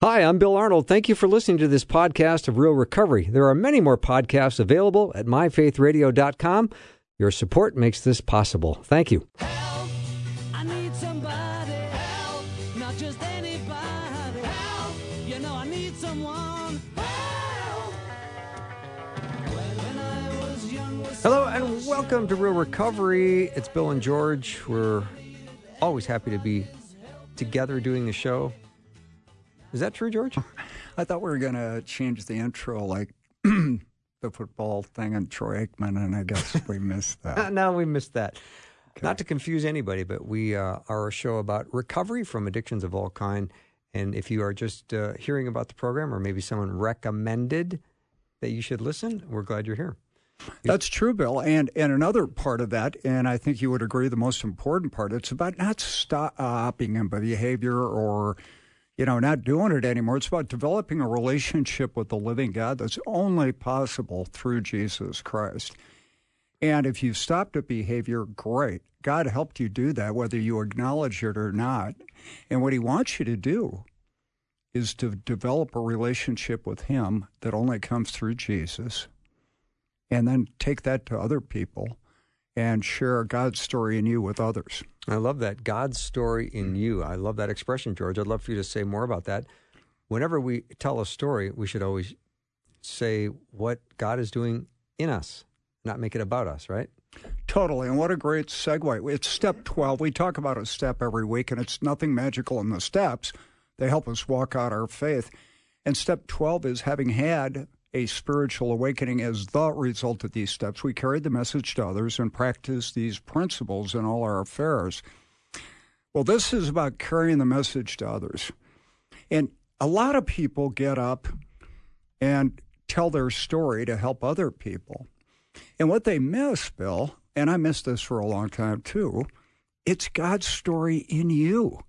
Hi, I'm Bill Arnold. Thank you for listening to this podcast of Real Recovery. There are many more podcasts available at myfaithradio.com. Your support makes this possible. Thank you. Help, I need somebody. Help, not just anybody. Help, you know I need someone. Help. When I was young, Hello and welcome to Real Recovery. It's Bill and George. We're always happy to be together doing the show. Is that true, George? I thought we were going to change the intro like the football thing and Troy Aikman, and I guess we missed that. No, we missed that. Okay. Not to confuse anybody, but we are a show about recovery from addictions of all kind. And if you are just hearing about the program, or maybe someone recommended that you should listen, we're glad you're here. That's true, Bill. And another part of that, and I think you would agree the most important part, it's about not stopping in behavior or not doing it anymore. It's about developing a relationship with the living God that's only possible through Jesus Christ. And if you've stopped at behavior, great. God helped you do that, whether you acknowledge it or not. And what he wants you to do is to develop a relationship with him that only comes through Jesus, and then take that to other people and share God's story in you with others. I love that. God's story in you. I love that expression, George. I'd love for you to say more about that. Whenever we tell a story, we should always say what God is doing in us, not make it about us, right? Totally. And what a great segue. It's step 12. We talk about a step every week, and it's nothing magical in the steps. They help us walk out our faith. And step 12 is having had a spiritual awakening as the result of these steps. We carry the message to others and practice these principles in all our affairs. Well, this is about carrying the message to others. And a lot of people get up and tell their story to help other people. And what they miss, Bill, and I missed this for a long time too, it's God's story in you.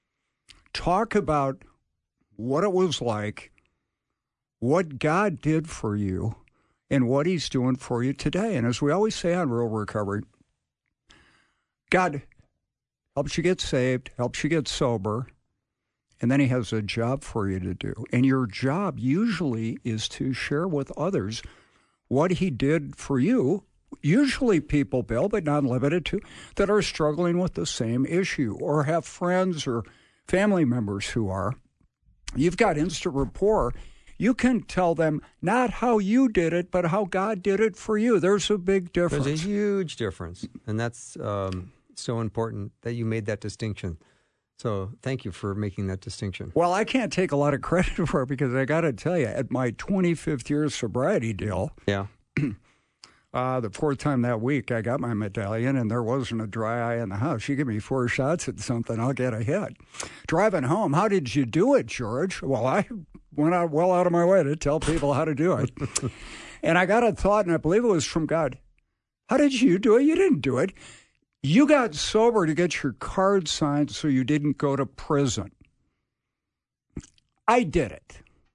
Talk about what it was like, what God did for you, and what he's doing for you today. And as we always say on Real Recovery, God helps you get saved, helps you get sober, and then he has a job for you to do. And your job usually is to share with others what he did for you, usually people, Bill, but not limited to, that are struggling with the same issue or have friends or family members who are. You've got instant rapport. You can tell them not how you did it, but how God did it for you. There's a big difference. There's a huge difference. And that's so important that you made that distinction. So thank you for making that distinction. Well, I can't take a lot of credit for it because I got to tell you, at my 25th year sobriety deal, yeah, the fourth time that week, I got my medallion, and there wasn't a dry eye in the house. You give me 4 shots at something, I'll get a hit. Driving home, how did you do it, George? Well, I went out of my way to tell people how to do it. And I got a thought, and I believe it was from God. How did you do it? You didn't do it. You got sober to get your card signed so you didn't go to prison. I did it.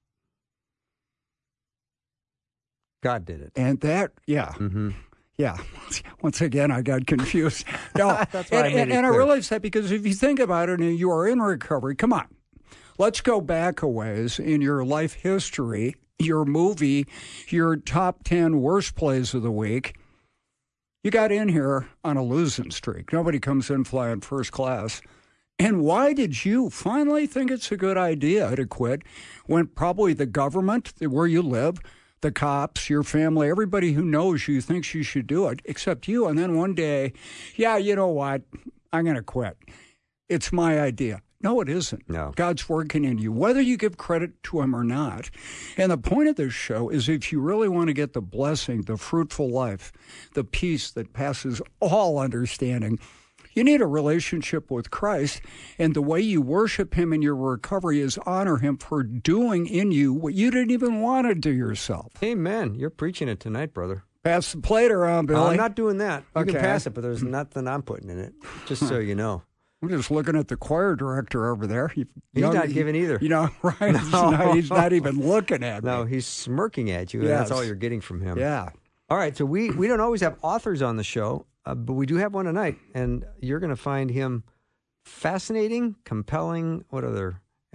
God did it. And that, yeah. Mm-hmm. Yeah. Once again, I got confused. No, That's why and I realize that because if you think about it and you are in recovery, come on. Let's go back a ways in your life history, your movie, your top 10 worst plays of the week. You got in here on a losing streak. Nobody comes in flying first class. And why did you finally think it's a good idea to quit when probably the government, where you live, the cops, your family, everybody who knows you thinks you should do it, except you. And then one day, yeah, you know what? I'm going to quit. It's my idea. No, it isn't. No. God's working in you, whether you give credit to him or not. And the point of this show is if you really want to get the blessing, the fruitful life, the peace that passes all understanding, you need a relationship with Christ, and the way you worship him in your recovery is honor him for doing in you what you didn't even want to do yourself. Amen. You're preaching it tonight, brother. Pass the plate around, Billy. I'm not doing that. You Okay. can pass it, but there's nothing I'm putting in it, just so you know. I'm just looking at the choir director over there. He's not giving either. You know, right? No. He's not even looking at me. No, he's smirking at you, and Yes. that's all you're getting from him. Yeah. All right, so we don't always have authors on the show, but we do have one tonight, and you're going to find him fascinating, compelling. What other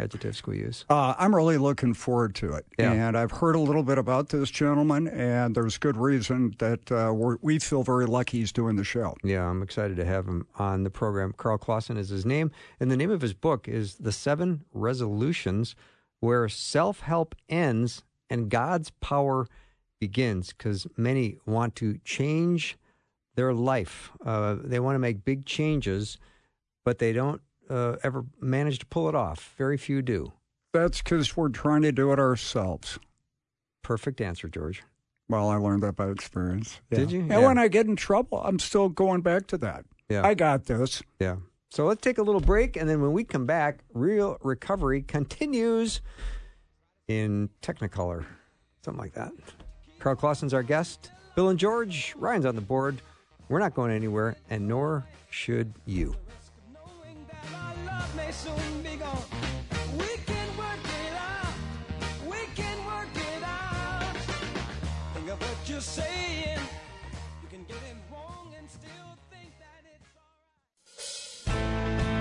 adjectives we use. I'm really looking forward to it. Yeah. And I've heard a little bit about this gentleman, and there's good reason that we feel very lucky he's doing the show. Yeah, I'm excited to have him on the program. Carl Clausen is his name, and the name of his book is The 7 Resolutions Where Self-Help Ends and God's Power Begins, because many want to change their life. They want to make big changes, but they don't ever manage to pull it off. Very few do. That's because we're trying to do it ourselves. Perfect answer, George. Well, I learned that by experience. Yeah. Did you? And Yeah. when I get in trouble, I'm still going back to that. Yeah. I got this. Yeah. So let's take a little break, and then when we come back, Real Recovery continues in Technicolor. Something like that. Carl Clausen's our guest. Bill and George, Ryan's on the board. We're not going anywhere, and nor should you. Knowing that our love may soon be gone. We can work it out. We can work it out. Think of what you're saying. You can get it wrong and still think that it's alright.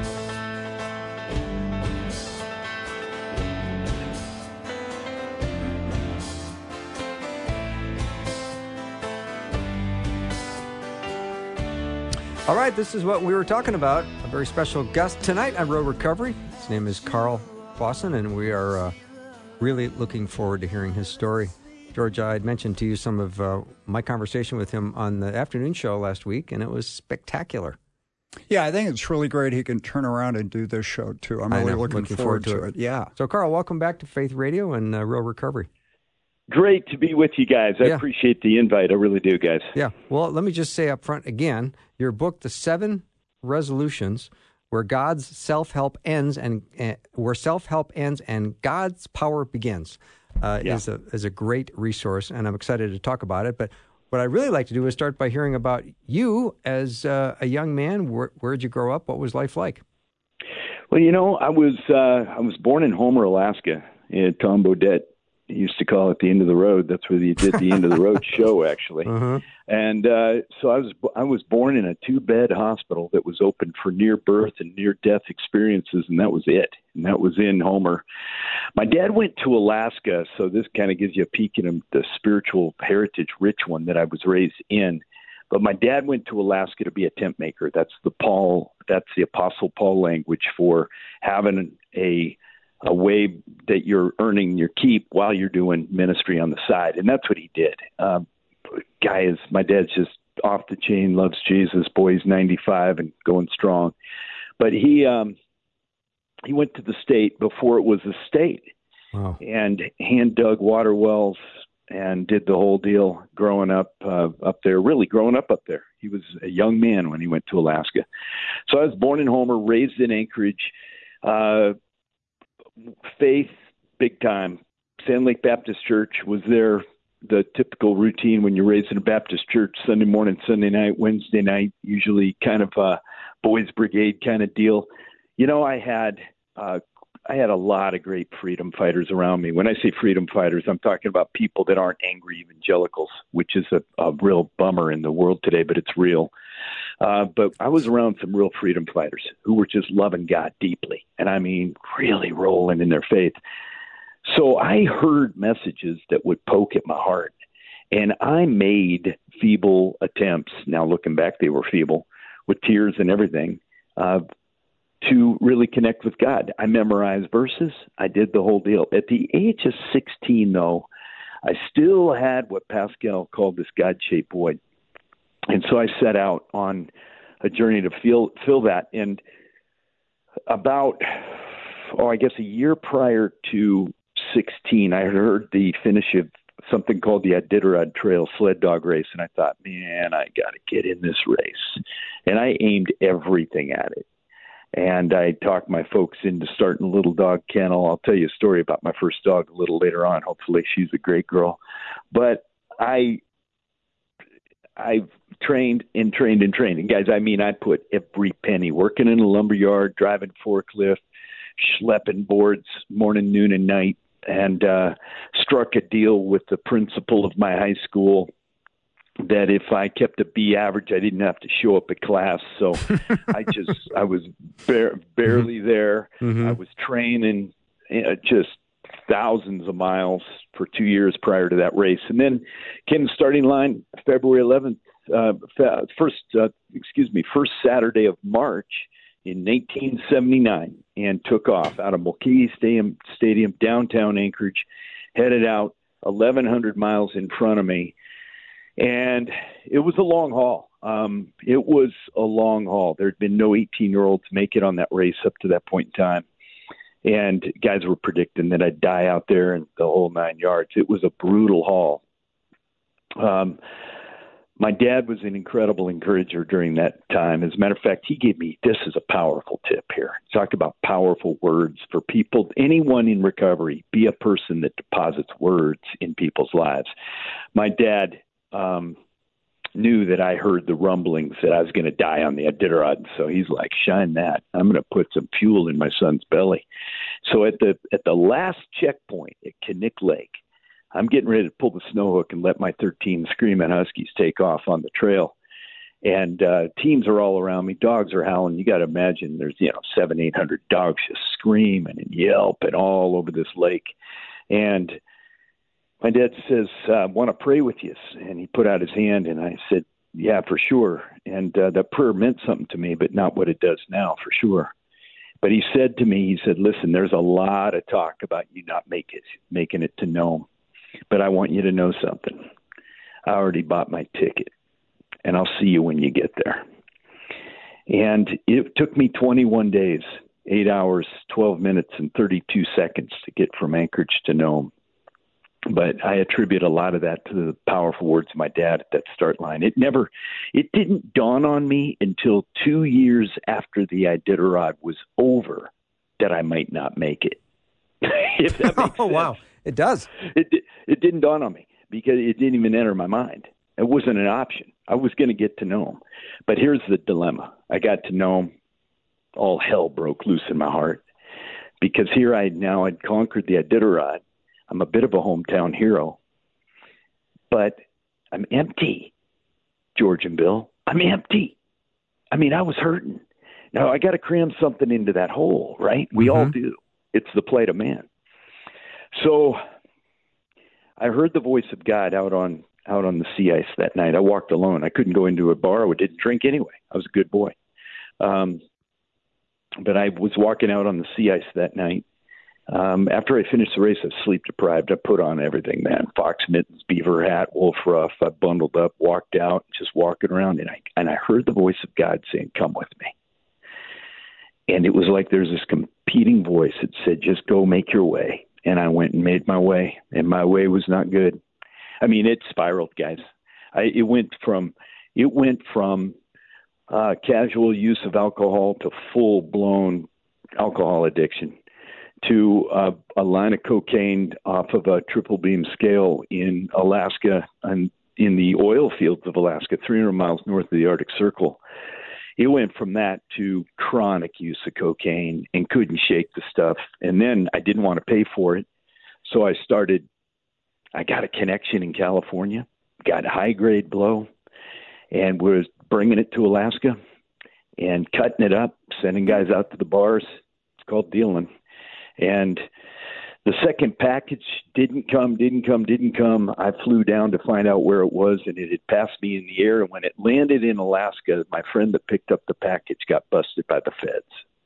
All right, this is what we were talking about. A very special guest tonight on Real Recovery. His name is Carl Clausen, and we are really looking forward to hearing his story. George, I had mentioned to you some of my conversation with him on the afternoon show last week, and it was spectacular. Yeah, I think it's really great he can turn around and do this show, too. I'm really looking forward to it. Yeah. So, Carl, welcome back to Faith Radio and Real Recovery. Great to be with you guys. I Yeah. appreciate the invite. I really do, guys. Yeah. Well, let me just say up front again, your book, The 7 Resolutions, where God's self-help ends and where self-help ends and God's power begins, is a great resource, and I'm excited to talk about it. But what I'd really like to do is start by hearing about you as a young man. Where did you grow up? What was life like? Well, I was born in Homer, Alaska. Tom Bodett used to call it the end of the road. That's where they did the end of the road show, actually. Uh-huh. And so I was born in a 2-bed hospital that was open for near birth and near death experiences, and that was it. And that was in Homer. My dad went to Alaska, so this kind of gives you a peek in the spiritual heritage rich one that I was raised in. But my dad went to Alaska to be a tent maker. That's the Apostle Paul language for having a way that you're earning your keep while you're doing ministry on the side. And that's what he did. My dad's just off the chain, loves Jesus. Boy, he's 95 and going strong. But he went to the state before it was a state. Wow. And hand dug water wells and did the whole deal growing up there, really growing up there. He was a young man when he went to Alaska. So I was born in Homer, raised in Anchorage. Faith, big time. Sand Lake Baptist Church was there. The typical routine when you're raised in a Baptist church, Sunday morning, Sunday night, Wednesday night, usually kind of a boys' brigade kind of deal. I had a lot of great freedom fighters around me. When I say freedom fighters, I'm talking about people that aren't angry evangelicals, which is a real bummer in the world today, but it's real. But I was around some real freedom fighters who were just loving God deeply, and I mean really rolling in their faith. So I heard messages that would poke at my heart, and I made feeble attempts. Now looking back, they were feeble, with tears and everything, to really connect with God. I memorized verses. I did the whole deal. At the age of 16, though, I still had what Pascal called this God-shaped void. And so I set out on a journey to fill that. And about, I guess a year prior to 16, I heard the finish of something called the Iditarod Trail sled dog race. And I thought, man, I got to get in this race. And I aimed everything at it. And I talked my folks into starting a little dog kennel. I'll tell you a story about my first dog a little later on. Hopefully she's a great girl. But I've trained. And guys, I mean, I put every penny, working in a lumber yard, driving forklift, schlepping boards morning, noon, and night, and struck a deal with the principal of my high school that if I kept a B average, I didn't have to show up at class. So I was barely there. Mm-hmm. I was training just thousands of miles for 2 years prior to that race. And then came the starting line February 11th, first Saturday of March in 1979, and took off out of Mulcahy Stadium, downtown Anchorage, headed out 1,100 miles in front of me. And it was a long haul. It was a long haul. There had been no 18-year-olds make it on that race up to that point in time. And guys were predicting that I'd die out there in the whole 9 yards. It was a brutal haul. My dad was an incredible encourager during that time. As a matter of fact, he gave me, this is a powerful tip here. Talk about powerful words for people. Anyone in recovery, be a person that deposits words in people's lives. My dad knew that I heard the rumblings that I was going to die on the Iditarod. So he's like, shine that. I'm going to put some fuel in my son's belly. So at the last checkpoint at Knik Lake, I'm getting ready to pull the snow hook and let my 13 Screaming Huskies take off on the trail. And teams are all around me. Dogs are howling. You got to imagine there's, 700-800 dogs just screaming and yelping all over this lake. And my dad says, I want to pray with you. And he put out his hand, and I said, yeah, for sure. And that prayer meant something to me, but not what it does now, for sure. But he said to me, listen, there's a lot of talk about you not making it to Nome. But I want you to know something. I already bought my ticket, and I'll see you when you get there. And it took me 21 days, 8 hours, 12 minutes, and 32 seconds to get from Anchorage to Nome. But I attribute a lot of that to the powerful words of my dad at that start line. It didn't dawn on me until 2 years after the Iditarod was over that I might not make it. If that makes sense. Wow. It does. It didn't dawn on me because it didn't even enter my mind. It wasn't an option. I was going to get to Nome. But here's the dilemma. I got to Nome. All hell broke loose in my heart because here I'd conquered the Iditarod. I'm a bit of a hometown hero. But I'm empty, George and Bill. I'm empty. I mean, I was hurting. Now, I got to cram something into that hole, right? We all do. It's the plight of man. So I heard the voice of God out on the sea ice that night. I walked alone. I couldn't go into a bar. I didn't drink anyway. I was a good boy. But I was walking out on the sea ice that night. After I finished the race, I was sleep deprived. I put on everything, man. Fox mittens, beaver hat, wolf ruff. I bundled up, walked out, just walking around. And I heard the voice of God saying, come with me. And it was like there's this competing voice that said, just go make your way. And I went and made my way, and my way was not good. I mean, it spiraled, guys. It went from casual use of alcohol to full-blown alcohol addiction to a line of cocaine off of a triple beam scale in Alaska and in the oil fields of Alaska, 300 miles north of the Arctic Circle. It went from that to chronic use of cocaine and couldn't shake the stuff. And then I didn't want to pay for it. So I got a connection in California, got high grade blow, and was bringing it to Alaska and cutting it up, sending guys out to the bars. It's called dealing. And the second package didn't come. I flew down to find out where it was, and it had passed me in the air. And when it landed in Alaska, my friend that picked up the package got busted by the feds.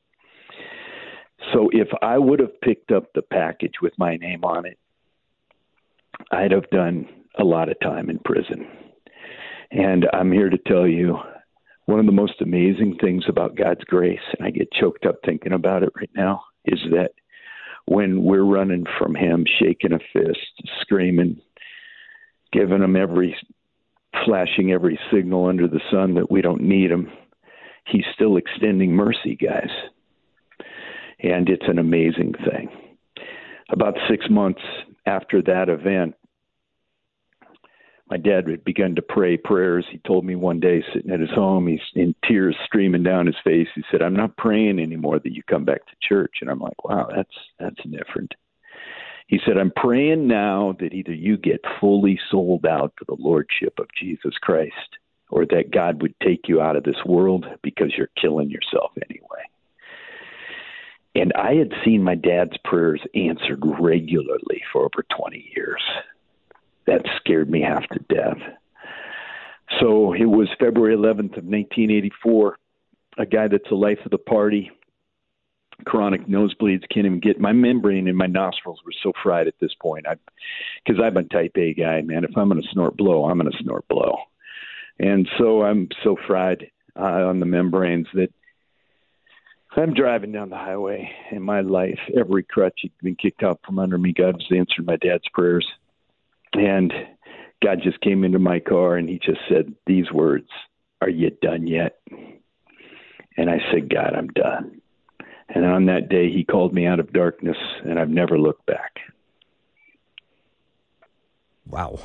So if I would have picked up the package with my name on it, I'd have done a lot of time in prison. And I'm here to tell you, one of the most amazing things about God's grace, and I get choked up thinking about it right now, is that when we're running from him, shaking a fist, screaming, giving him flashing every signal under the sun that we don't need him, he's still extending mercy, guys. And it's an amazing thing. About 6 months after that event, my dad had begun to pray prayers. He told me one day, sitting at his home, he's in tears streaming down his face. He said, I'm not praying anymore that you come back to church. And I'm like, wow, that's different. He said, I'm praying now that either you get fully sold out to the lordship of Jesus Christ, or that God would take you out of this world because you're killing yourself anyway. And I had seen my dad's prayers answered regularly for over 20 years. That scared me half to death. So it was February 11th of 1984. A guy that's the life of the party, chronic nosebleeds, can't even get, my membrane in my nostrils were so fried at this point. Because I'm a type A guy, man. If I'm going to snort blow, I'm going to snort blow. And so I'm so fried on the membranes that I'm driving down the highway in my life. Every crutch had been kicked out from under me. God was answering my dad's prayers. And God just came into my car and he just said these words, "Are you done yet?" And I said, "God, I'm done." And on that day, he called me out of darkness, and I've never looked back. Wow.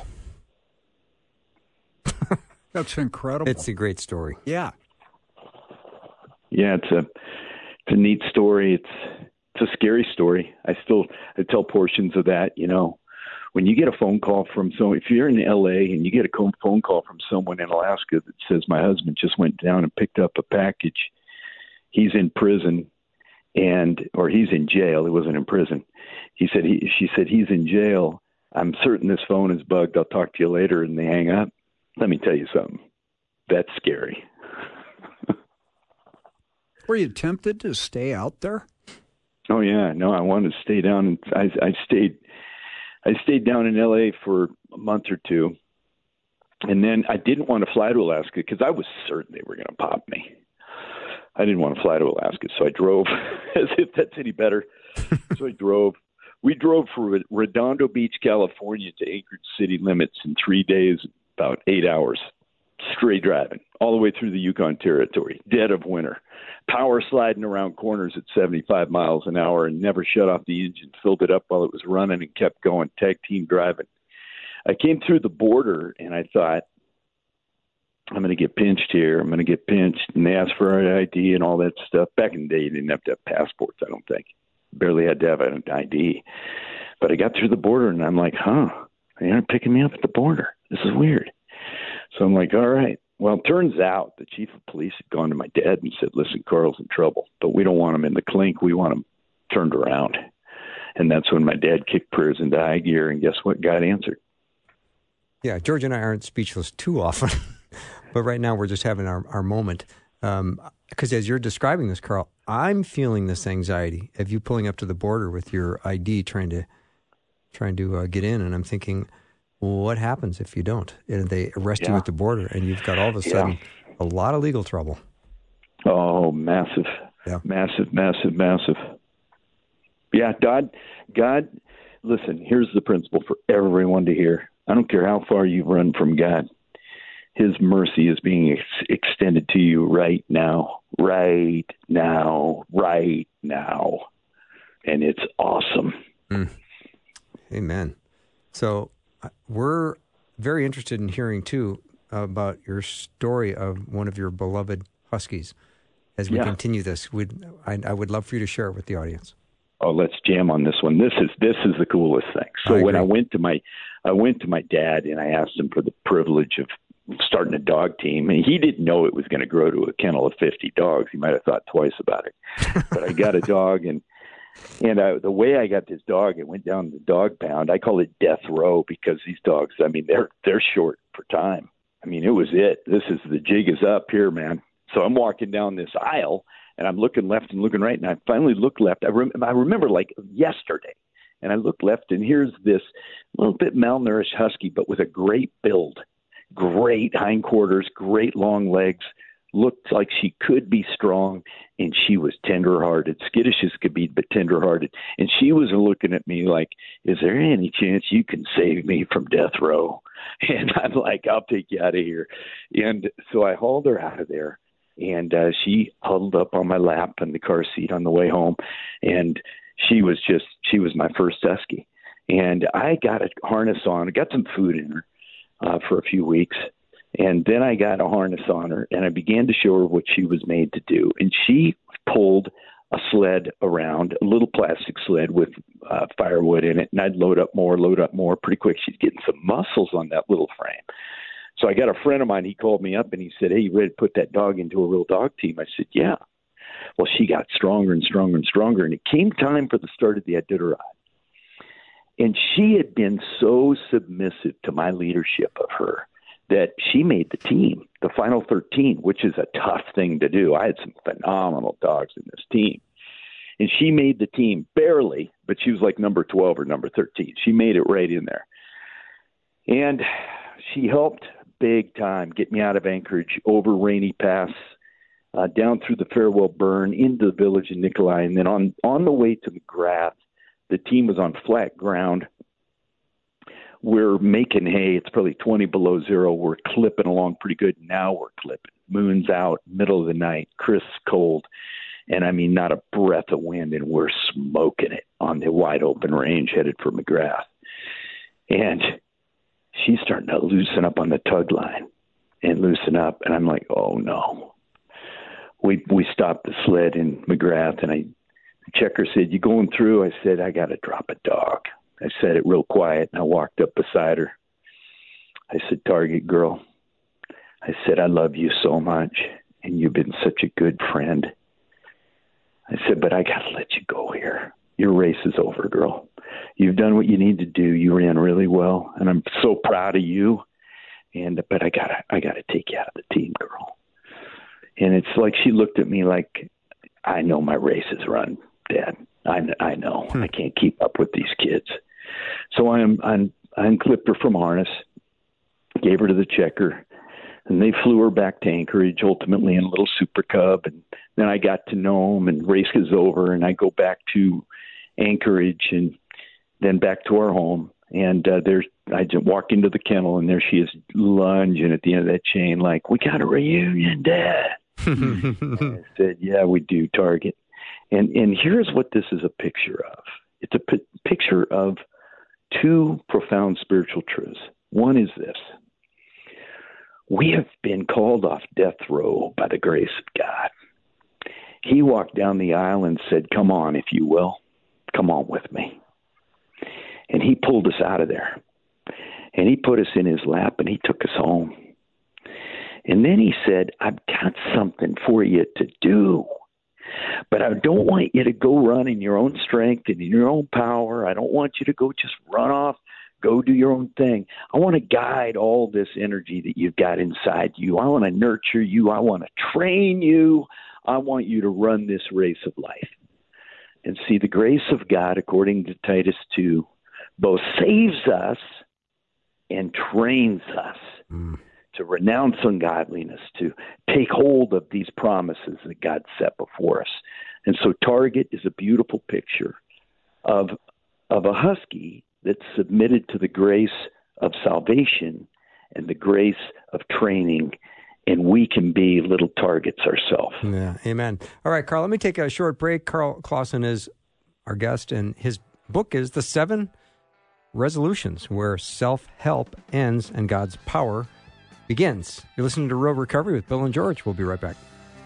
That's incredible. It's a great story. Yeah. Yeah, it's a neat story. It's a scary story. I tell portions of that, you know. When you get a phone call from someone, if you're in L.A. and you get a phone call from someone in Alaska that says, "My husband just went down and picked up a package. He's in prison." Or he's in jail. He wasn't in prison. She said he's in jail. "I'm certain this phone is bugged. I'll talk to you later." And they hang up. Let me tell you something. That's scary. Were you tempted to stay out there? Oh yeah, no. I wanted to stay down, and I stayed down in L.A. for a month or two, and then I didn't want to fly to Alaska because I was certain they were going to pop me. I didn't want to fly to Alaska, so I drove, as if that's any better. So I drove. We drove from Redondo Beach, California to Anchorage city limits in 3 days, about 8 hours, straight driving, all the way through the Yukon Territory, dead of winter, power sliding around corners at 75 miles an hour and never shut off the engine, filled it up while it was running and kept going, tag team driving. I came through the border, and I thought, I'm going to get pinched here. I'm going to get pinched. And they asked for an ID and all that stuff. Back in the day, you didn't have to have passports, I don't think. Barely had to have an ID. But I got through the border, and I'm like, they aren't picking me up at the border. This is weird. So I'm like, all right. Well, it turns out the chief of police had gone to my dad and said, "Listen, Carl's in trouble, but we don't want him in the clink. We want him turned around." And that's when my dad kicked prayers into high gear, and guess what? God answered. Yeah, George and I aren't speechless too often. But right now we're just having our moment. Because as you're describing this, Carl, I'm feeling this anxiety of you pulling up to the border with your ID trying to get in. And I'm thinking, well, what happens if you don't? And they arrest you at the border and you've got all of a sudden a lot of legal trouble. Oh, massive. Yeah. Massive, massive, massive. Yeah, God, listen, here's the principle for everyone to hear. I don't care how far you've run from God. His mercy is being extended to you right now, right now, right now. And it's awesome. Amen. So we're very interested in hearing, too, about your story of one of your beloved Huskies as we continue this. I would love for you to share it with the audience. Oh, let's jam on this one. This is the coolest thing. So when I went to my dad and I asked him for the privilege of starting a dog team, and he didn't know it was going to grow to a kennel of 50 dogs. He might have thought twice about it. But I got a dog, and the way I got this dog, it went down the dog pound. I call it death row because these dogs, I mean, they're short for time. I mean, it was it. This is the jig is up here, man. So I'm walking down this aisle, and I'm looking left and looking right, and I finally look left. I remember like yesterday, and I look left, and here's this little bit malnourished husky, but with a great build. Great hindquarters, great long legs, looked like she could be strong, and she was tender-hearted, skittish as could be, but tender-hearted. And she was looking at me like, "Is there any chance you can save me from death row?" And I'm like, "I'll take you out of here." And so I hauled her out of there, and she huddled up on my lap in the car seat on the way home, and she was my first husky. And I got a harness on, I got some food in her. For a few weeks. And then I got a harness on her, and I began to show her what she was made to do. And she pulled a sled around, a little plastic sled with firewood in it, and I'd load up more. Pretty quick, she's getting some muscles on that little frame. So I got a friend of mine, he called me up, and he said, "Hey, you ready to put that dog into a real dog team?" I said, "Yeah." Well, she got stronger and stronger and stronger, and it came time for the start of the Iditarod. And she had been so submissive to my leadership of her that she made the team, the final 13, which is a tough thing to do. I had some phenomenal dogs in this team. And she made the team barely, but she was like number 12 or number 13. She made it right in there. And she helped big time get me out of Anchorage, over Rainy Pass, down through the Farewell Burn, into the village of Nikolai. And then on the way to McGrath, the team was on flat ground. We're making hay. It's probably 20 below zero. We're clipping along pretty good. Now we're clipping. Moon's out, middle of the night, crisp cold. And I mean, not a breath of wind, and we're smoking it on the wide open range headed for McGrath. And she's starting to loosen up on the tug line and loosen up. And I'm like, oh no. We stopped the sled in McGrath, and the checker said, "You going through?" I said, "I got to drop a dog." I said it real quiet, and I walked up beside her. I said, "Target girl," I said, "I love you so much, and you've been such a good friend." I said, "But I got to let you go here. Your race is over, girl. You've done what you need to do. You ran really well, and I'm so proud of you. But I gotta take you out of the team, girl." And it's like she looked at me like, "I know my race is run, Dad. I know. I can't keep up with these kids." So I unclipped her from harness, gave her to the checker, and they flew her back to Anchorage, ultimately in a little Super Cub. And then I got to Nome, and race is over, and I go back to Anchorage and then back to our home. And I just walk into the kennel, and there she is lunging at the end of that chain like, "We got a reunion, Dad." I said, "Yeah, we do, Target." And here's what this is a picture of. It's a picture of two profound spiritual truths. One is this: we have been called off death row by the grace of God. He walked down the aisle and said, "Come on, if you will. Come on with me." And he pulled us out of there. And he put us in his lap, and he took us home. And then he said, "I've got something for you to do. But I don't want you to go run in your own strength and in your own power. I don't want you to go just run off, go do your own thing. I want to guide all this energy that you've got inside you. I want to nurture you. I want to train you. I want you to run this race of life." And see, the grace of God, according to Titus 2, both saves us and trains us to renounce ungodliness, to take hold of these promises that God set before us. And so Target is a beautiful picture of a husky that submitted to the grace of salvation and the grace of training, and we can be little Targets ourselves. Yeah, amen. All right, Carl, let me take a short break. Carl Clausen is our guest, and his book is The 7 Resolutions, Where Self-Help Ends and God's Power Begins. You're listening to Real Recovery with Bill and George. We'll be right back.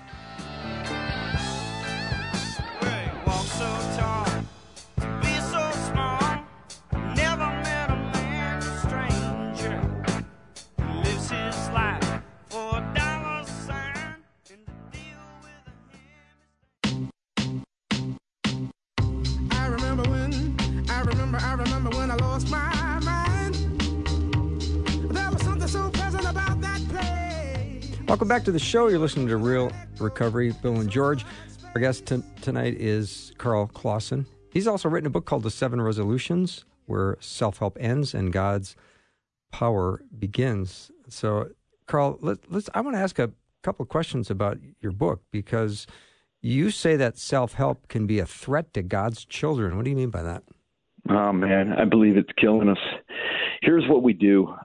I remember when I lost my mind. There was something so pleasant about that place. Welcome back to the show. You're listening to Real Recovery, Bill and George. Our guest tonight is Carl Clausen. He's also written a book called The 7 Resolutions, Where Self-Help Ends and God's Power Begins. So, Carl, I want to ask a couple of questions about your book, because you say that self-help can be a threat to God's children. What do you mean by that? Oh, man, I believe it's killing us. Here's what we do.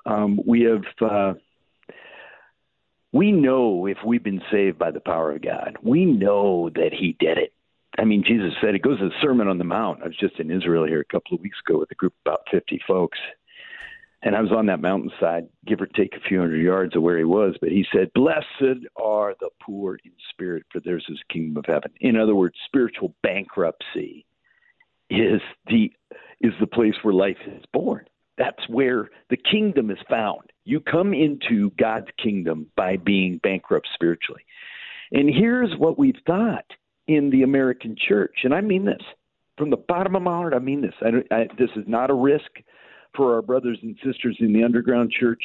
We know if we've been saved by the power of God. We know that he did it. I mean, Jesus said, it goes to the Sermon on the Mount. I was just in Israel here a couple of weeks ago with a group of about 50 folks. And I was on that mountainside, give or take a few hundred yards of where he was. But he said, "Blessed are the poor in spirit, for theirs is the kingdom of heaven." In other words, spiritual bankruptcy is the place where life is born. That's where the kingdom is found. You come into God's kingdom by being bankrupt spiritually. And here's what we've thought. in the American church, and I mean this from the bottom of my heart. I mean this. This is not a risk for our brothers and sisters in the underground church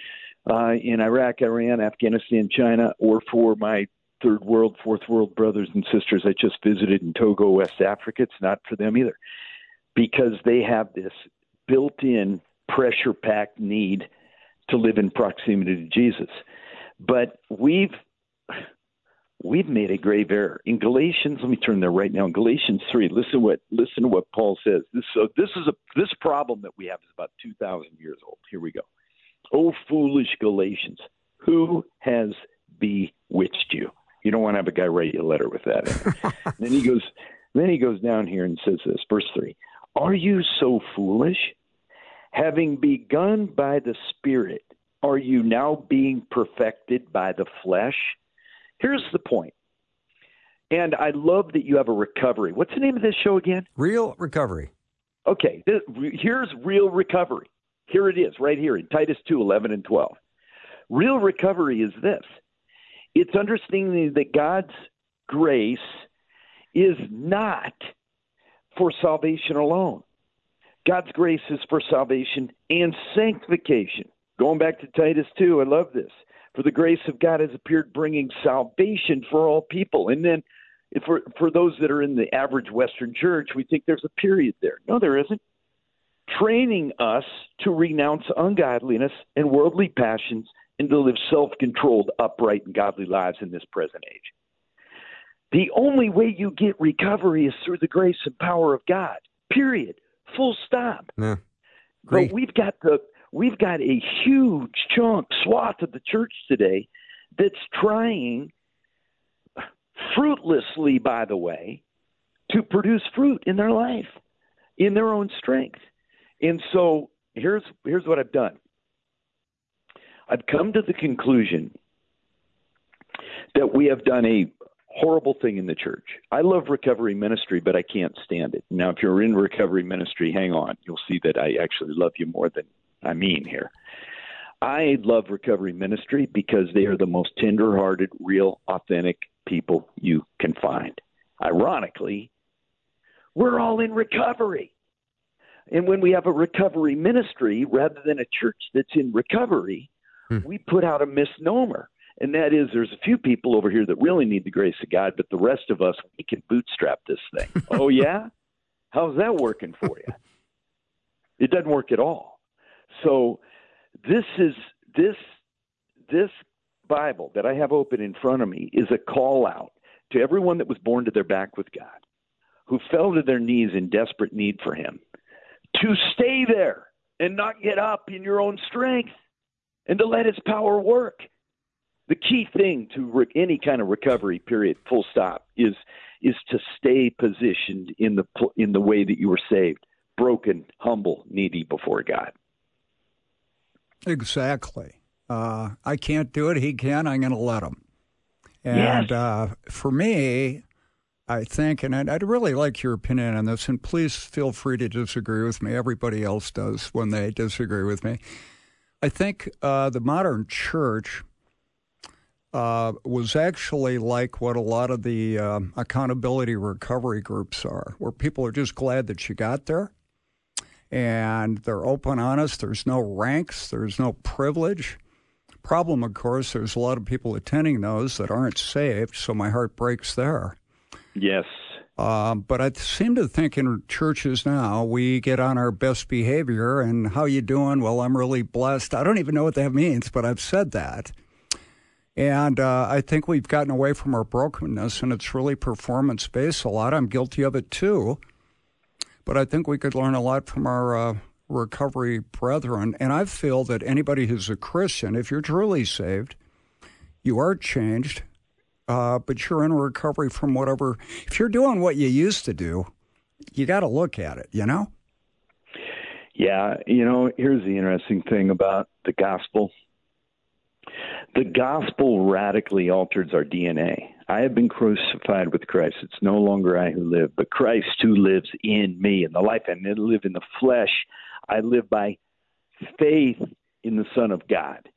in Iraq, Iran, Afghanistan, China, or for my third world, fourth world brothers and sisters I just visited in Togo, West Africa. It's not for them either, because they have this built-in pressure-packed need to live in proximity to Jesus. But we've made a grave error. In Galatians, let me turn there right now. In Galatians 3, listen to what Paul says. This problem that we have is about 2,000 years old. Here we go. O foolish Galatians, who has bewitched you? You don't want to have a guy write you a letter with that in it. Then he goes down here and says this, verse 3. Are you so foolish? Having begun by the Spirit, are you now being perfected by the flesh? Here's the point. And I love that you have a recovery. What's the name of this show again? Real Recovery. Okay, here's Real Recovery. Here it is, right here in Titus 2, 11 and 12. Real recovery is this. It's understanding that God's grace is not for salvation alone. God's grace is for salvation and sanctification. Going back to Titus 2, I love this. For the grace of God has appeared, bringing salvation for all people. And then for those that are in the average Western church, we think there's a period there. No, there isn't. Training us to renounce ungodliness and worldly passions and to live self-controlled, upright, and godly lives in this present age. The only way you get recovery is through the grace and power of God, period, full stop. Yeah. But we've got a huge swath of the church today that's trying, fruitlessly, by the way, to produce fruit in their life, in their own strength. And so here's what I've done. I've come to the conclusion that we have done a horrible thing in the church. I love recovery ministry, but I can't stand it. Now, if you're in recovery ministry, hang on. You'll see that I actually love you more than I mean here. I love recovery ministry because they are the most tender-hearted, real, authentic people you can find. Ironically, we're all in recovery. And when we have a recovery ministry, rather than a church that's in recovery, we put out a misnomer. And that is, there's a few people over here that really need the grace of God, but the rest of us, we can bootstrap this thing. Oh, yeah? How's that working for you? It doesn't work at all. So this Bible that I have open in front of me is a call out to everyone that was born to their back with God, who fell to their knees in desperate need for him, to stay there and not get up in your own strength and to let his power work. The key thing to any kind of recovery, period, full stop, is to stay positioned in the way that you were saved, broken, humble, needy before God. Exactly. I can't do it. He can. I'm going to let him. And yes. For me, I think, and I'd really like your opinion on this, and please feel free to disagree with me. Everybody else does when they disagree with me. I think the modern church was actually like what a lot of the accountability recovery groups are, where people are just glad that you got there, and they're open, honest. There's no ranks. There's no privilege. Problem, of course, there's a lot of people attending those that aren't saved, so my heart breaks there. Yes. But I seem to think in churches now, we get on our best behavior, and how you doing? Well, I'm really blessed. I don't even know what that means, but I've said that. And I think we've gotten away from our brokenness, and it's really performance-based a lot. I'm guilty of it, too. But I think we could learn a lot from our recovery brethren. And I feel that anybody who's a Christian, if you're truly saved, you are changed, but you're in recovery from whatever. If you're doing what you used to do, you got to look at it, you know? Yeah, here's the interesting thing about the gospel. The gospel radically alters our DNA. I have been crucified with Christ. It's no longer I who live, but Christ who lives in me. And the life I live in the flesh, I live by faith in the Son of God.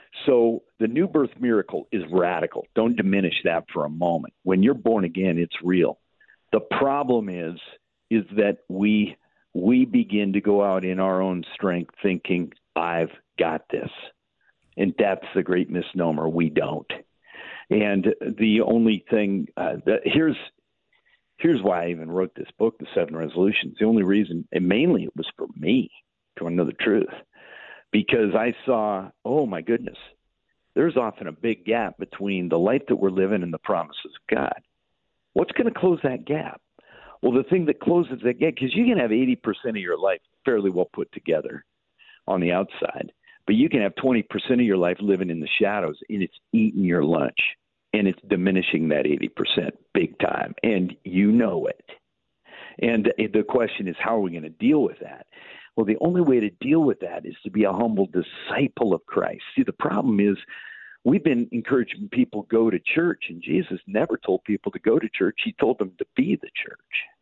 So the new birth miracle is radical. Don't diminish that for a moment. When you're born again, it's real. The problem is that we begin to go out in our own strength thinking, I've got this. And that's the great misnomer. We don't. And the only thing here's why I even wrote this book, The 7 Resolutions. The only reason, and mainly it was for me to know the truth, because I saw, oh my goodness, there's often a big gap between the life that we're living and the promises of God. What's going to close that gap? Well, the thing that closes that gap, because you can have 80% of your life fairly well put together on the outside, but you can have 20% of your life living in the shadows, and it's eating your lunch, and it's diminishing that 80% big time, and you know it. And the question is, how are we going to deal with that? Well, the only way to deal with that is to be a humble disciple of Christ. See, the problem is we've been encouraging people to go to church, and Jesus never told people to go to church. He told them to be the church.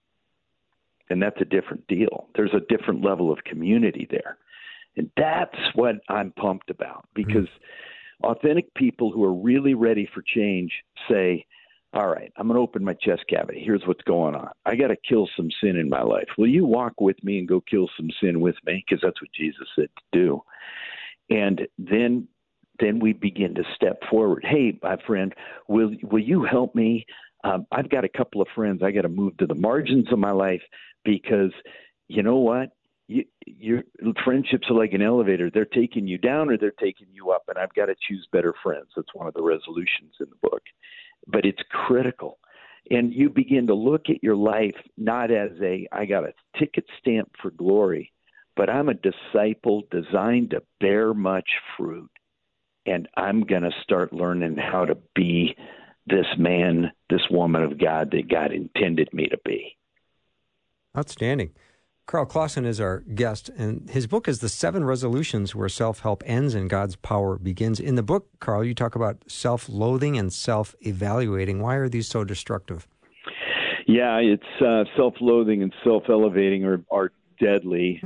And that's a different deal. There's a different level of community there. And that's what I'm pumped about, because authentic people who are really ready for change say, all right, I'm going to open my chest cavity. Here's what's going on. I got to kill some sin in my life. Will you walk with me and go kill some sin with me? Because that's what Jesus said to do. And then we begin to step forward. Hey, my friend, will you help me? I've got a couple of friends. I got to move to the margins of my life because you know what? Your friendships are like an elevator. They're taking you down or they're taking you up, and I've got to choose better friends. That's one of the resolutions in the book. But it's critical. And you begin to look at your life not as I got a ticket stamp for glory, but I'm a disciple designed to bear much fruit. And I'm going to start learning how to be this man, this woman of God that God intended me to be. Outstanding. Carl Clausen is our guest, and his book is The 7 Resolutions Where Self-Help Ends and God's Power Begins. In the book, Carl, you talk about self-loathing and self-evaluating. Why are these so destructive? Yeah, it's self-loathing and self-elevating are deadly.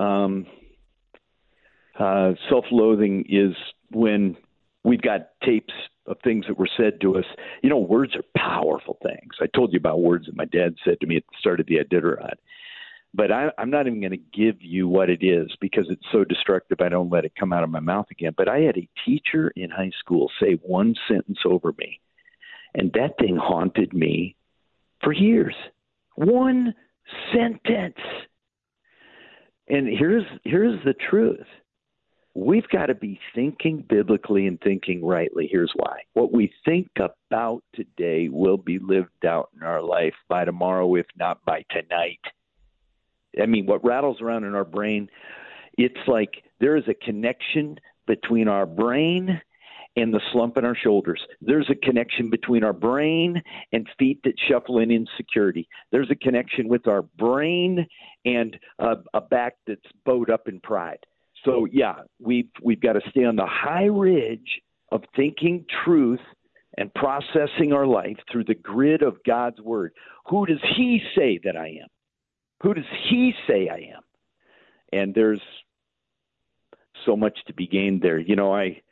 Self-loathing is when we've got tapes of things that were said to us. You know, words are powerful things. I told you about words that my dad said to me at the start of the Iditarod. But I'm not even going to give you what it is because it's so destructive I don't let it come out of my mouth again. But I had a teacher in high school say one sentence over me, and that thing haunted me for years. One sentence. And here's the truth. We've got to be thinking biblically and thinking rightly. Here's why. What we think about today will be lived out in our life by tomorrow, if not by tonight. I mean, what rattles around in our brain, it's like there is a connection between our brain and the slump in our shoulders. There's a connection between our brain and feet that shuffle in insecurity. There's a connection with our brain and a back that's bowed up in pride. So, yeah, we've got to stay on the high ridge of thinking truth and processing our life through the grid of God's word. Who does he say that I am? Who does he say I am? And there's so much to be gained there. You know, I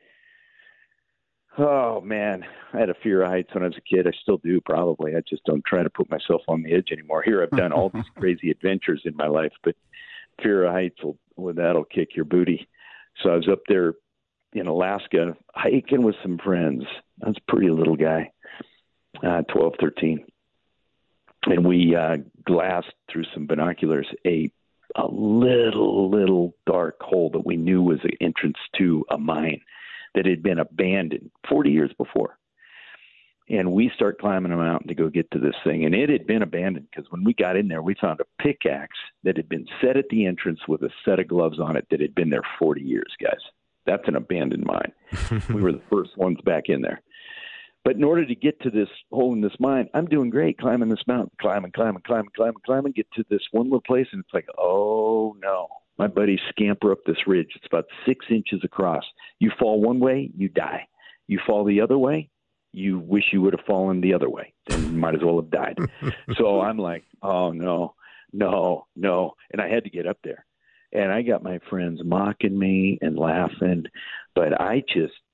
had a fear of heights when I was a kid. I still do, probably. I just don't try to put myself on the edge anymore. Here I've done all these crazy adventures in my life, but fear of heights, that'll kick your booty. So I was up there in Alaska hiking with some friends. I was a pretty little guy, 12, 13. And we glassed through some binoculars a little dark hole that we knew was the entrance to a mine that had been abandoned 40 years before. And we start climbing a mountain to go get to this thing. And it had been abandoned because when we got in there, we found a pickaxe that had been set at the entrance with a set of gloves on it that had been there 40 years, guys. That's an abandoned mine. We were the first ones back in there. But in order to get to this hole in this mine, I'm doing great climbing this mountain, climbing, get to this one little place. And it's like, oh, no. My buddies scamper up this ridge. It's about 6 inches across. You fall one way, you die. You fall the other way, you wish you would have fallen the other way. Then you might as well have died. So I'm like, oh, no. And I had to get up there. And I got my friends mocking me and laughing. But I just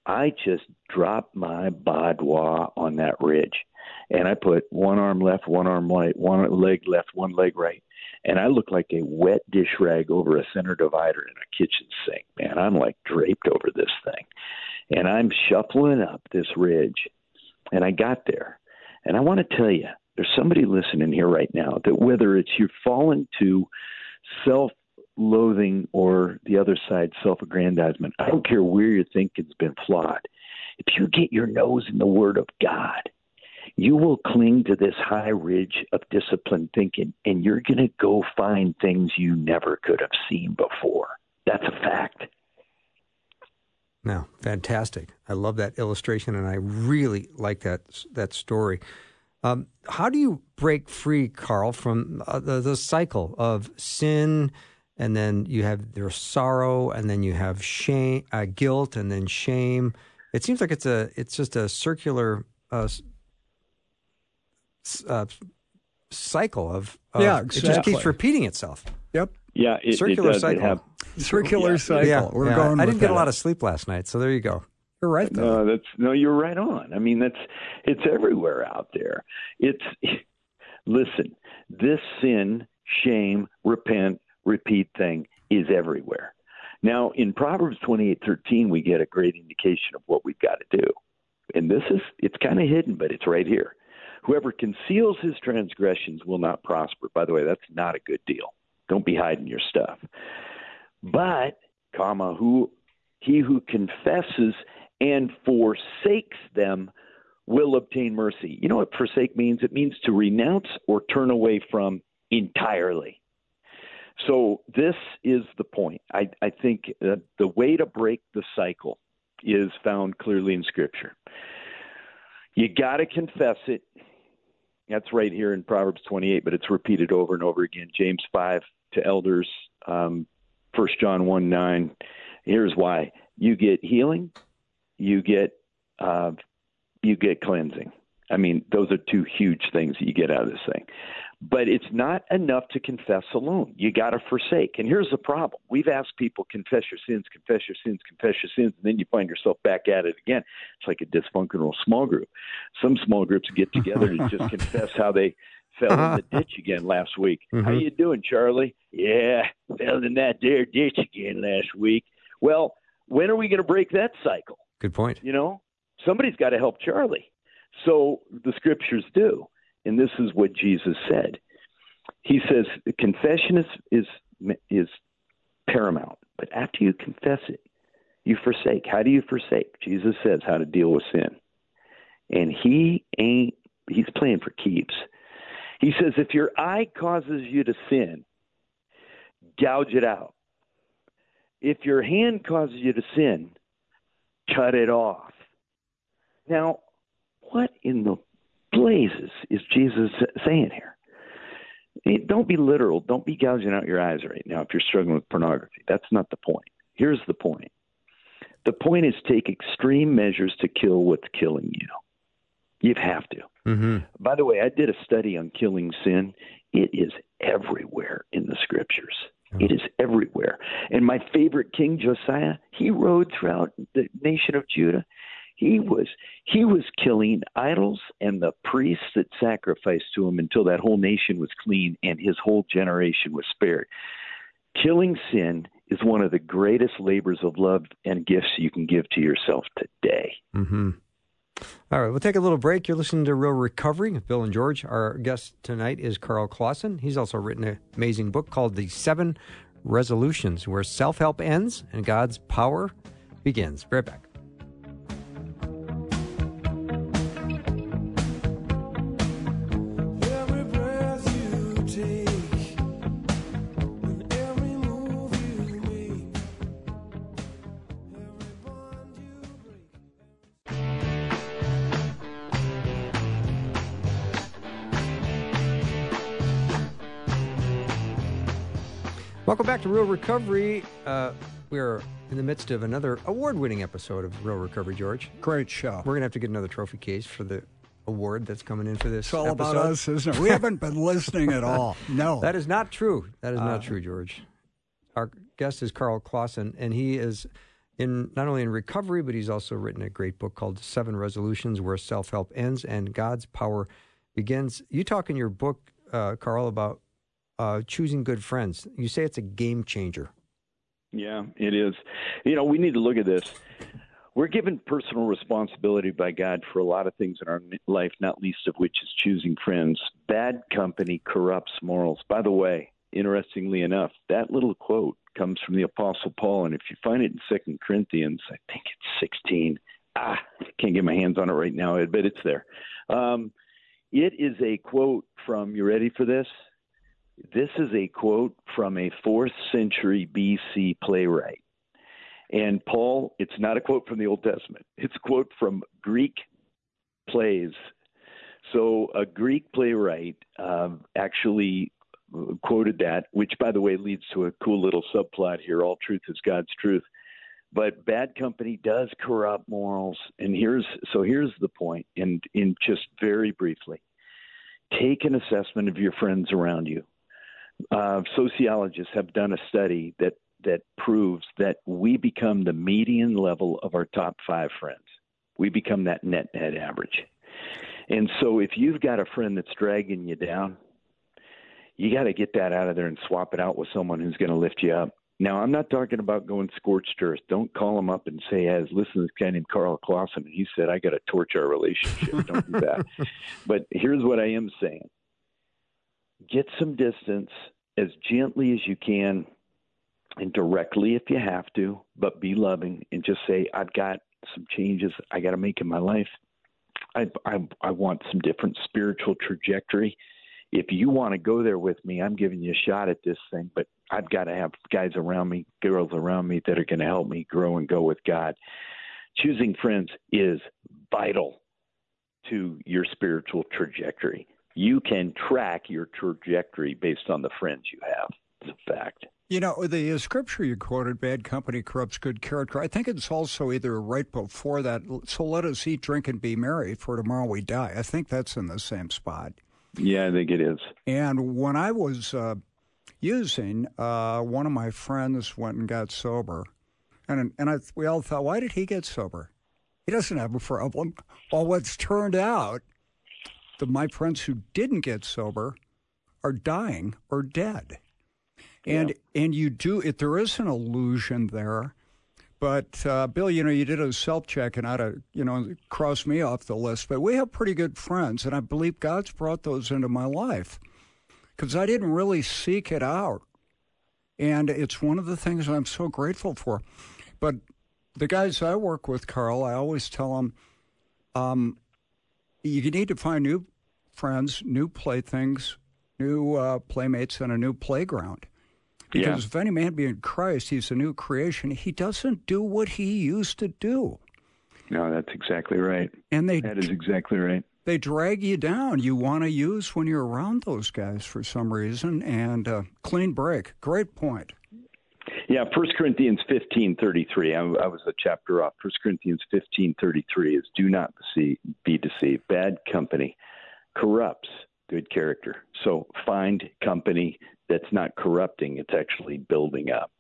I just dropped my boudoir on that ridge. And I put one arm left, one arm right, one leg left, one leg right. And I look like a wet dish rag over a center divider in a kitchen sink, man. I'm like draped over this thing. And I'm shuffling up this ridge. And I got there. And I want to tell you, there's somebody listening here right now that whether it's you're falling to self-loathing or the other side, self-aggrandizement, I don't care where your thinking's been flawed. If you get your nose in the Word of God, you will cling to this high ridge of disciplined thinking, and you're going to go find things you never could have seen before. That's a fact. No, fantastic. I love that illustration, and I really like that story. How do you break free, Carl, from the cycle of sin, and then you have their sorrow, and then you have shame, guilt, and then shame? It seems like it's just a circular cycle of exactly. It just keeps repeating itself. Yep. Yeah, circular it does. cycle. Circular cycle. Yeah, We're going. I with didn't get a that. lot of sleep last night, so there you go. You're right, though. No, you're right on. I mean, it's everywhere out there. Listen, this sin, shame, repent, repeat thing is everywhere. Now, in Proverbs 28:13, we get a great indication of what we've got to do. And it's kind of hidden, but it's right here. Whoever conceals his transgressions will not prosper. By the way, that's not a good deal. Don't be hiding your stuff. But, he who confesses and forsakes them will obtain mercy. You know what forsake means? It means to renounce or turn away from entirely. So this is the point. I think the way to break the cycle is found clearly in Scripture. You got to confess it. That's right here in Proverbs 28, but it's repeated over and over again. James 5 to elders, 1 John 1:9. Here's why. You get healing, you get cleansing. I mean, those are two huge things that you get out of this thing. But it's not enough to confess alone. You got to forsake. And here's the problem. We've asked people, confess your sins, confess your sins, confess your sins, and then you find yourself back at it again. It's like a dysfunctional small group. Some small groups get together to just confess how they fell in the ditch again last week. Mm-hmm. How you doing, Charlie? Yeah, fell in that there ditch again last week. Well, when are we going to break that cycle? Good point. You know, somebody's got to help Charlie. So the Scriptures do. And this is what Jesus said. He says confession is paramount. But after you confess it, you forsake. How do you forsake? Jesus says how to deal with sin. And he's playing for keeps. He says if your eye causes you to sin, gouge it out. If your hand causes you to sin, cut it off. Now, what in the blazes is Jesus saying here? Don't be literal. Don't be gouging out your eyes right now if you're struggling with pornography. That's not the point. Here's the point. The point is take extreme measures to kill what's killing you. You have to. Mm-hmm. By the way, I did a study on killing sin. It is everywhere in the Scriptures. It is everywhere. And my favorite king, Josiah, he rode throughout the nation of Judah. He was killing idols and the priests that sacrificed to him until that whole nation was clean and his whole generation was spared. Killing sin is one of the greatest labors of love and gifts you can give to yourself today. Mm-hmm. All right, we'll take a little break. You're listening to Real Recovery with Bill and George. Our guest tonight is Carl Clausen. He's also written an amazing book called The 7 Resolutions, where self-help ends and God's power begins. Be right back. Welcome back to Real Recovery. We're in the midst of another award-winning episode of Real Recovery, George. Great show. We're going to have to get another trophy case for the award that's coming in for this It's all episode. about us, isn't it? We haven't been listening at all. No. That is not true. That is not true, George. Our guest is Carl Clausen, and he is not only in recovery, but he's also written a great book called 7 Resolutions Where Self-Help Ends and God's Power Begins. You talk in your book, Carl, about choosing good friends. You say it's a game changer. Yeah, it is. We need to look at this. We're given personal responsibility by God for a lot of things in our life, not least of which is choosing friends. Bad company corrupts morals. By the way, interestingly enough, that little quote comes from the Apostle Paul, and if you find it in 2 Corinthians, I think it's 16. Can't get my hands on it right now, but it's there. It is a quote from, you ready for this? This is a quote from a 4th century BC playwright. And Paul, it's not a quote from the Old Testament. It's a quote from Greek plays. So a Greek playwright actually quoted that, which, by the way, leads to a cool little subplot here. All truth is God's truth. But bad company does corrupt morals. And here's the point, and in just very briefly. Take an assessment of your friends around you. Sociologists have done a study that proves that we become the median level of our top 5 friends. We become that net average. And so if you've got a friend that's dragging you down, you got to get that out of there and swap it out with someone who's going to lift you up. Now, I'm not talking about going scorched earth. Don't call them up and say, hey, listen to this guy named Carl Clausen, and he said, I got to torch our relationship. Don't do that. But here's what I am saying. Get some distance as gently as you can and directly if you have to, but be loving and just say, I've got some changes I got to make in my life. I want some different spiritual trajectory. If you want to go there with me, I'm giving you a shot at this thing, but I've got to have guys around me, girls around me that are going to help me grow and go with God. Choosing friends is vital to your spiritual trajectory. You can track your trajectory based on the friends you have. It's a fact. The scripture you quoted, bad company corrupts good character, I think it's also either right before that, so let us eat, drink, and be merry, for tomorrow we die. I think that's in the same spot. Yeah, I think it is. And when I was using, one of my friends went and got sober, and we all thought, why did he get sober? He doesn't have a problem. Well, what's turned out, my friends who didn't get sober are dying or dead. And you do it. There is an illusion there, but Bill, you did a self-check and ought to, cross me off the list. But we have pretty good friends, and I believe God's brought those into my life because I didn't really seek it out, and it's one of the things I'm so grateful for. But the guys I work with, Carl, I always tell them, you need to find new friends, new playthings, new playmates, and a new playground. Because if any man be in Christ, he's a new creation. He doesn't do what he used to do. No, that's exactly right. And that is exactly right. They drag you down. You want to use when you're around those guys for some reason. And clean break. Great point. Yeah, 1 Corinthians 15:33. I was a chapter off. 1 Corinthians 15:33 is do not be deceived. Bad company corrupts good character. So find company that's not corrupting, it's actually building up.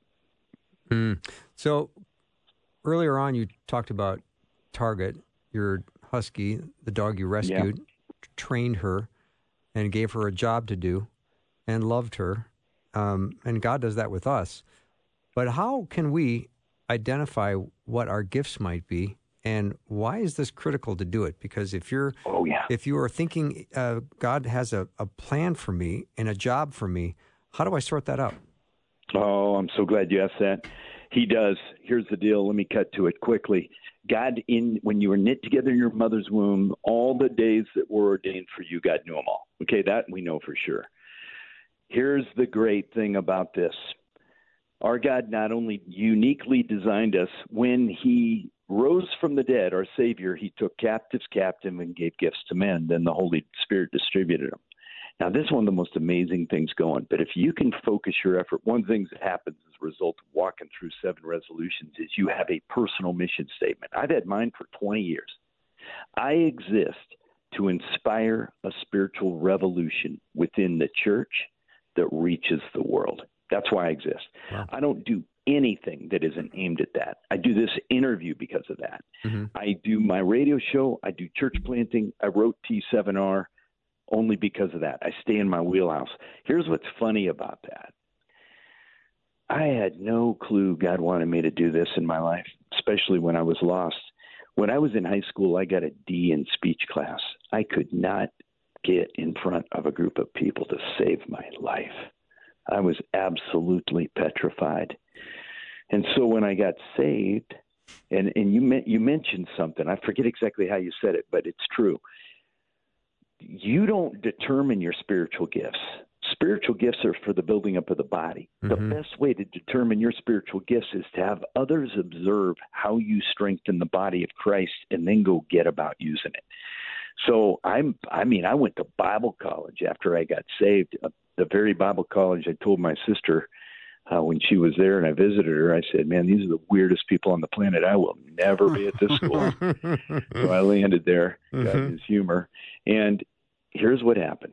So earlier on, you talked about Target, your husky, the dog you rescued, trained her and gave her a job to do and loved her. And God does that with us. But how can we identify what our gifts might be? And why is this critical to do it? Because if you are thinking God has a plan for me and a job for me, how do I sort that out? Oh, I'm so glad you asked that. He does. Here's the deal. Let me cut to it quickly. God, when you were knit together in your mother's womb, all the days that were ordained for you, God knew them all. Okay, that we know for sure. Here's the great thing about this. Our God not only uniquely designed us, when he rose from the dead, our Savior, he took captives captive and gave gifts to men. Then the Holy Spirit distributed them. Now, this is one of the most amazing things going. But if you can focus your effort, one thing that happens as a result of walking through 7 resolutions is you have a personal mission statement. I've had mine for 20 years. I exist to inspire a spiritual revolution within the church that reaches the world. That's why I exist. Wow. I don't do anything that isn't aimed at that. I do this interview because of that. Mm-hmm. I do my radio show. I do church planting. I wrote T7R only because of that. I stay in my wheelhouse. Here's what's funny about that. I had no clue God wanted me to do this in my life, especially when I was lost. When I was in high school, I got a D in speech class. I could not get in front of a group of people to save my life. I was absolutely petrified. And so when I got saved, and you mentioned something, I forget exactly how you said it, but it's true. You don't determine your spiritual gifts. Spiritual gifts are for the building up of the body. Mm-hmm. The best way to determine your spiritual gifts is to have others observe how you strengthen the body of Christ and then go get about using it. So I went to Bible college after I got saved. The very Bible college I told my sister when she was there and I visited her, I said, man, these are the weirdest people on the planet. I will never be at this school. So I landed there, got his humor. And here's what happened.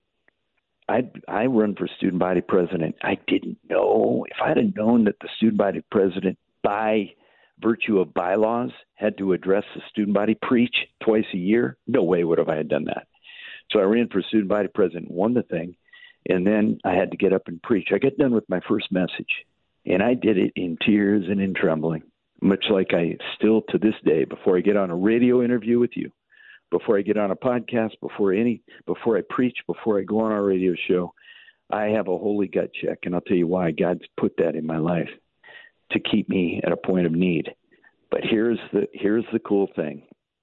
I run for student body president. I didn't know. If I had known that the student body president, by virtue of bylaws, had to address the student body, preach twice a year, no way would have I done that. So I ran for student body president, won the thing, and then I had to get up and preach. I got done with my first message, and I did it in tears and in trembling, much like I still to this day, before I get on a radio interview with you, before I get on a podcast, before I preach, before I go on our radio show, I have a holy gut check, and I'll tell you why. God's put that in my life to keep me at a point of need. But here's the cool thing.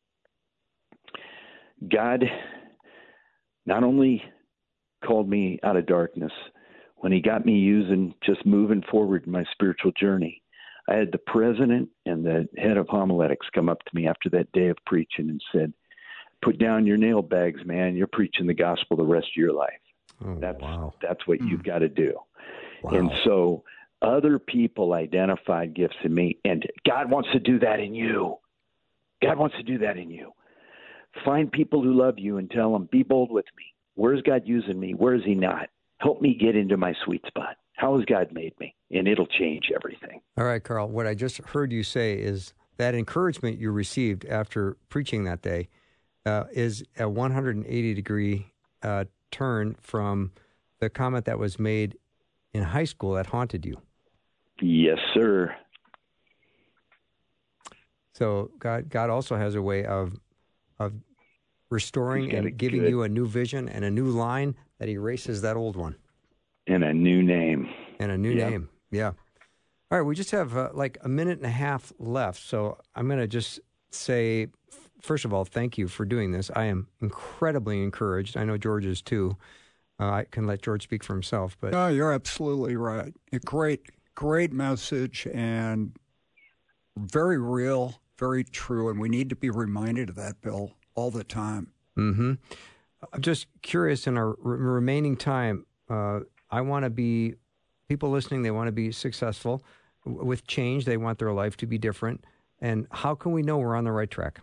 God not only called me out of darkness when he got me just moving forward in my spiritual journey. I had the president and the head of homiletics come up to me after that day of preaching and said, put down your nail bags, man. You're preaching the gospel the rest of your life. Oh, wow. That's what you've got to do. Wow. And so other people identified gifts in me, and God wants to do that in you. God wants to do that in you. Find people who love you and tell them, be bold with me. Where's God using me? Where is he not? Help me get into my sweet spot. How has God made me? And it'll change everything. All right, Carl, what I just heard you say is that encouragement you received after preaching that day is a 180-degree turn from the comment that was made in high school that haunted you. Yes, sir. So God also has a way of restoring and giving you a new vision and a new line that erases that old one. And a new name. And a new name, yeah. All right, we just have like a minute and a half left, so I'm going to just say, first of all, thank you for doing this. I am incredibly encouraged. I know George is too. I can let George speak for himself. But no, you're absolutely right. A great message and very real, very true, and we need to be reminded of that, Bill, all the time. Mm-hmm. I'm just curious, in our remaining time, I want to be, people listening, they want to be successful with change. They want their life to be different. And how can we know we're on the right track?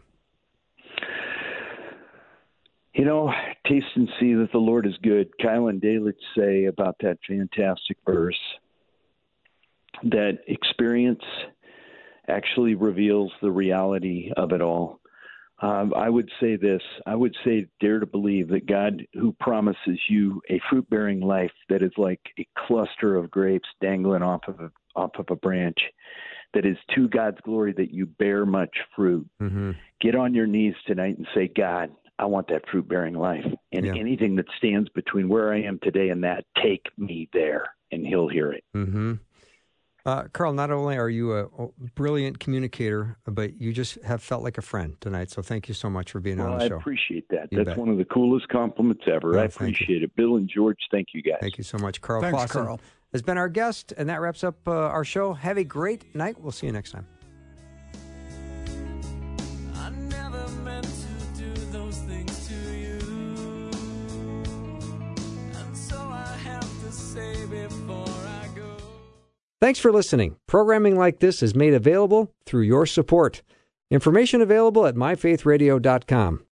You know, taste and see that the Lord is good. Kyle and Dalich say about that fantastic verse that experience actually reveals the reality of it all. I would say this. I would say dare to believe that God, who promises you a fruit-bearing life that is like a cluster of grapes dangling off of a branch, that is to God's glory that you bear much fruit. Mm-hmm. Get on your knees tonight and say, God, I want that fruit-bearing life. And anything that stands between where I am today and that, take me there, and he'll hear it. Mm-hmm. Carl, not only are you a brilliant communicator, but you just have felt like a friend tonight. So thank you so much for being on the show. I appreciate that. That's one of the coolest compliments ever. I appreciate it. Bill and George, thank you guys. Thank you so much. Carl Thanks, Clausen Carl. has been our guest, and that wraps up our show. Have a great night. We'll see you next time. I never meant to do those things to you, and so I have to say before I go. Thanks for listening. Programming like this is made available through your support. Information available at myfaithradio.com.